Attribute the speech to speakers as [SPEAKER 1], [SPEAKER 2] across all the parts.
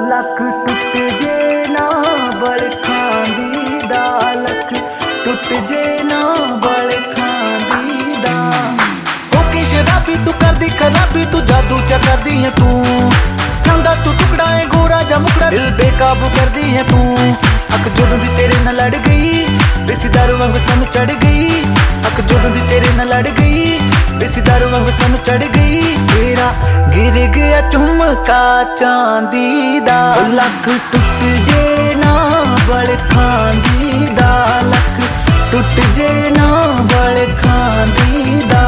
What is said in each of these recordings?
[SPEAKER 1] Luck टुट जे ना बड़ खांदी दा, लक टुट जे ना बड़ खांदी दा।
[SPEAKER 2] होके शराबी तू करदी खराबी, तू जादू चा करदी है तू, खांदा तू टुकड़ा है गोरा जा मुकड़ा, दिल बेकाबू करदी है तू। अख जदों दी तेरे नाल लड़ गई, देसी दारू वांग सानू चढ़ गई। अख जदों दी तेरे नाल लड़ गई, देसी दारू वांग सानू चढ़ गई। तेरा गिर गया झुमका चांदी दा, लक टुट जे ना बड़ खांदी दा, लक टुट जे ना बड़ खांदी दा।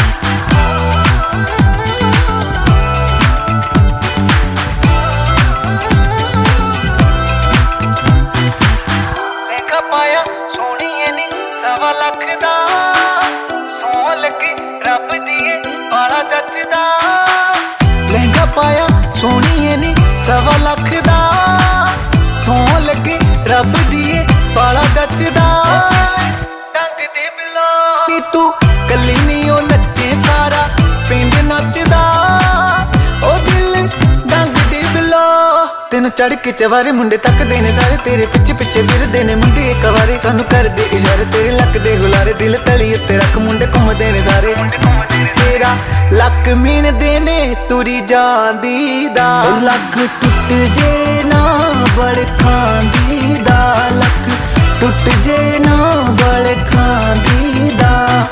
[SPEAKER 2] पाया सोहणीए नी सवा लख दा, सौ लगे रब दिए बाला जचदा। लहंगा पाया सोहणीए नी सवा लख दा, सौ लगे रब दिए बाला जचदा। टंग दे बिलो नी तू कली नी ओ नचे सारा पिंड नचदा, ओ दिल डंग दे बिलो। तेनू चढ़ के चवारे मुंडे तकदे ने सारे, तेरे पिछे पिछे फिरदे ने मुंडे एक वारे। सानू करदे इशारे तेरे लक दे हुलारे, दिल तली उत्ते रख मुंडे घुमदे ने सारे। तेरा लक मीणदे ने तुरी जांदी दा, लक टुट जे ना बड़ खांदी दा, लक टुट जे ना बड़ खांदी दा।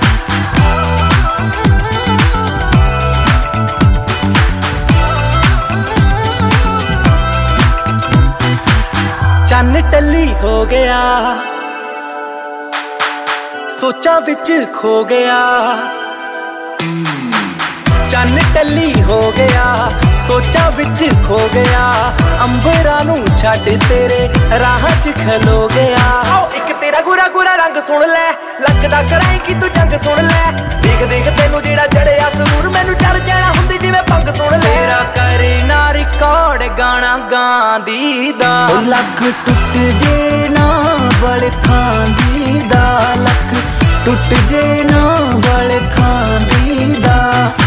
[SPEAKER 2] चन्न टल्ली हो गया, सोचा विच खो गया। चन्न टल्ली हो गया, सोचा विच खो गया। अंबरां नूं छड्ड तेरे राह च खलो गया। एक तेरा गोरा गोरा रंग सुन लै, लगदा कराई कि तू जंग सुन लै। देख देख तेनू जेड़ा चढ़िया सुरूर, मैनू चढ़ जाना हुंदी जिवें पंग सुन लै। तेरा करे ना रिकॉर्ड गाना गांदी दा, लक टुट जे ना बड़ खांदी दा, लक टुट जे ना बड़ खांदी दा।